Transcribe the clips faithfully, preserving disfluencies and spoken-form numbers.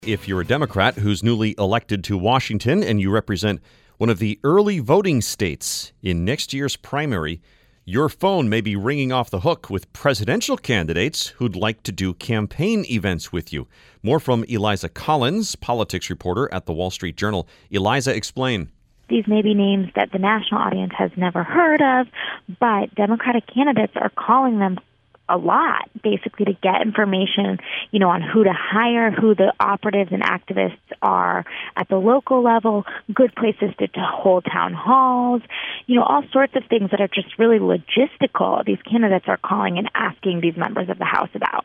If you're a Democrat who's newly elected to Washington and you represent one of the early voting states in next year's primary, your phone may be ringing off the hook with presidential candidates who'd like to do campaign events with you. More from Eliza Collins, politics reporter at The Wall Street Journal. Eliza, explain. These may be names that the national audience has never heard of, but Democratic candidates are calling them a lot, basically, to get information, you know, on who to hire, who the operatives and activists are at the local level, good places to, to hold town halls, you know, all sorts of things that are just really logistical. These candidates are calling and asking these members of the House about.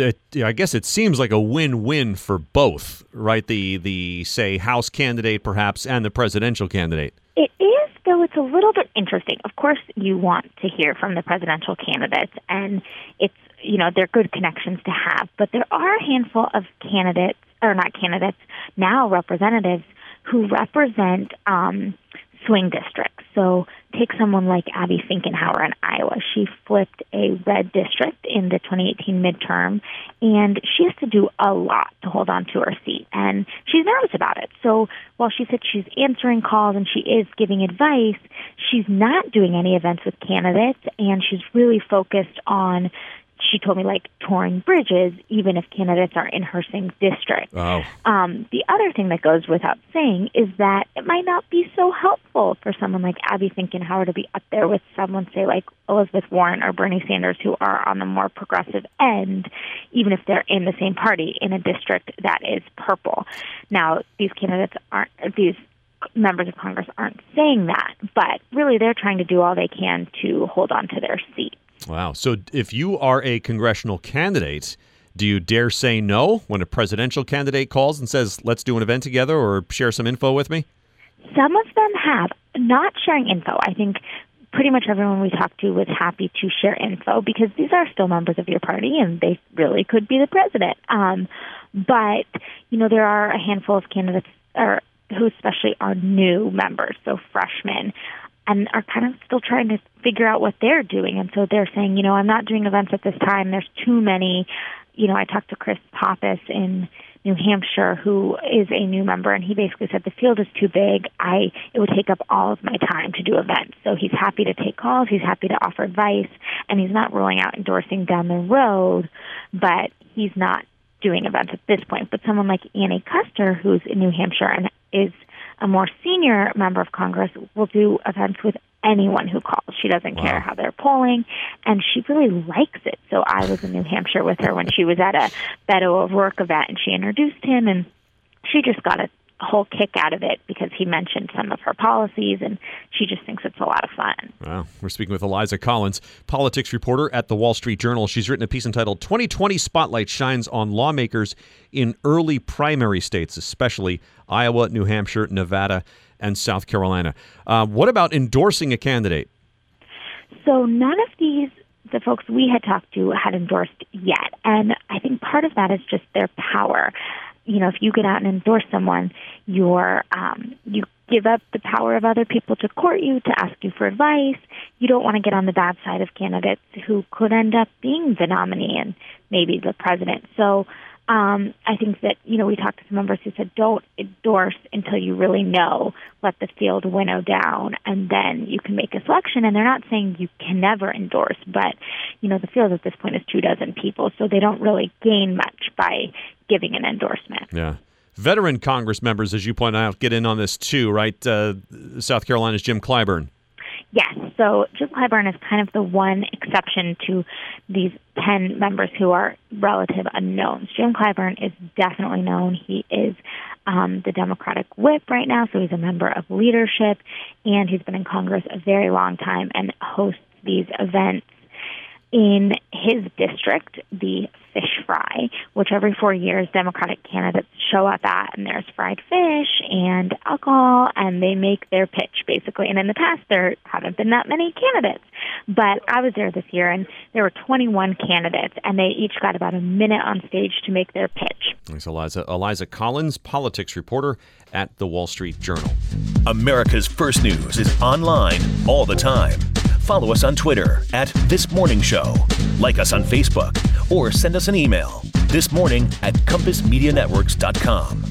I guess it seems like a win-win for both, right? The, the say, House candidate, perhaps, and the presidential candidate. It is, though it's a little bit interesting. Of course, you want to hear from the presidential candidates, and it's, you know, they're good connections to have. But there are a handful of candidates, or not candidates, now representatives, who represent um, swing districts. So take someone like Abby Finkenauer in Iowa. She flipped a red district in the twenty eighteen midterm, and she has to do a lot to hold on to her seat, and she's nervous about it. So while she said she's answering calls and she is giving advice, she's not doing any events with candidates, and she's really focused on, she told me, like, touring bridges, even if candidates are in her same district. Wow. Um, the other thing that goes without saying is that it might not be so helpful for someone like Abby Finkenauer to be up there with someone, say, like Elizabeth Warren or Bernie Sanders, who are on the more progressive end, even if they're in the same party in a district that is purple. Now, these candidates aren't, these members of Congress aren't saying that, but really they're trying to do all they can to hold on to their seat. Wow. So if you are a congressional candidate, do you dare say no when a presidential candidate calls and says, let's do an event together or share some info with me? Some of them have. Not sharing info. I think pretty much everyone we talked to was happy to share info because these are still members of your party and they really could be the president. Um, but, you know, there are a handful of candidates or who especially are new members, so freshmen, and are kind of still trying to figure out what they're doing. And so they're saying, you know, I'm not doing events at this time. There's too many. You know, I talked to Chris Pappas in New Hampshire, who is a new member, and he basically said the field is too big. I it would take up all of my time to do events. So he's happy to take calls. He's happy to offer advice, and he's not ruling out endorsing down the road, but he's not doing events at this point. But someone like Annie Kuster, who's in New Hampshire and is a more senior member of Congress, will do events with anyone who calls. She doesn't Wow. care how they're polling, and she really likes it. So I was in New Hampshire with her when she was at a Beto O'Rourke event, and she introduced him, and she just got a whole kick out of it because he mentioned some of her policies, and she just thinks it's a lot of fun. Wow. We're speaking with Eliza Collins, politics reporter at The Wall Street Journal. She's written a piece entitled twenty twenty Spotlight Shines on Lawmakers in Early Primary States, especially Iowa, New Hampshire, Nevada, and South Carolina. Uh, what about endorsing a candidate? So none of these, the folks we had talked to, had endorsed yet. And I think part of that is just their power. You know, if you get out and endorse someone, you're, um, you give up the power of other people to court you, to ask you for advice. You don't want to get on the bad side of candidates who could end up being the nominee and maybe the president. So um, I think that, you know, we talked to some members who said don't endorse until you really know, let the field winnow down, and then you can make a selection. And they're not saying you can never endorse, but, you know, the field at this point is two dozen people, so they don't really gain much by giving an endorsement. Yeah. Veteran Congress members, as you point out, get in on this too, right? Uh, South Carolina's Jim Clyburn. Yes. So Jim Clyburn is kind of the one exception to these ten members who are relative unknowns. Jim Clyburn is definitely known. He is um, the Democratic whip right now, so he's a member of leadership, and he's been in Congress a very long time and hosts these events in his district, the Fish Fry, which every four years Democratic candidates show up at, and there's fried fish and alcohol, and they make their pitch, basically. And in the past, there haven't been that many candidates. But I was there this year, and there were twenty-one candidates, and they each got about a minute on stage to make their pitch. Thanks, Eliza. Eliza Collins, politics reporter at The Wall Street Journal. America's First News is online all the time. Follow us on Twitter at This Morning Show. Like us on Facebook or send us an email this morning at compass media networks dot com.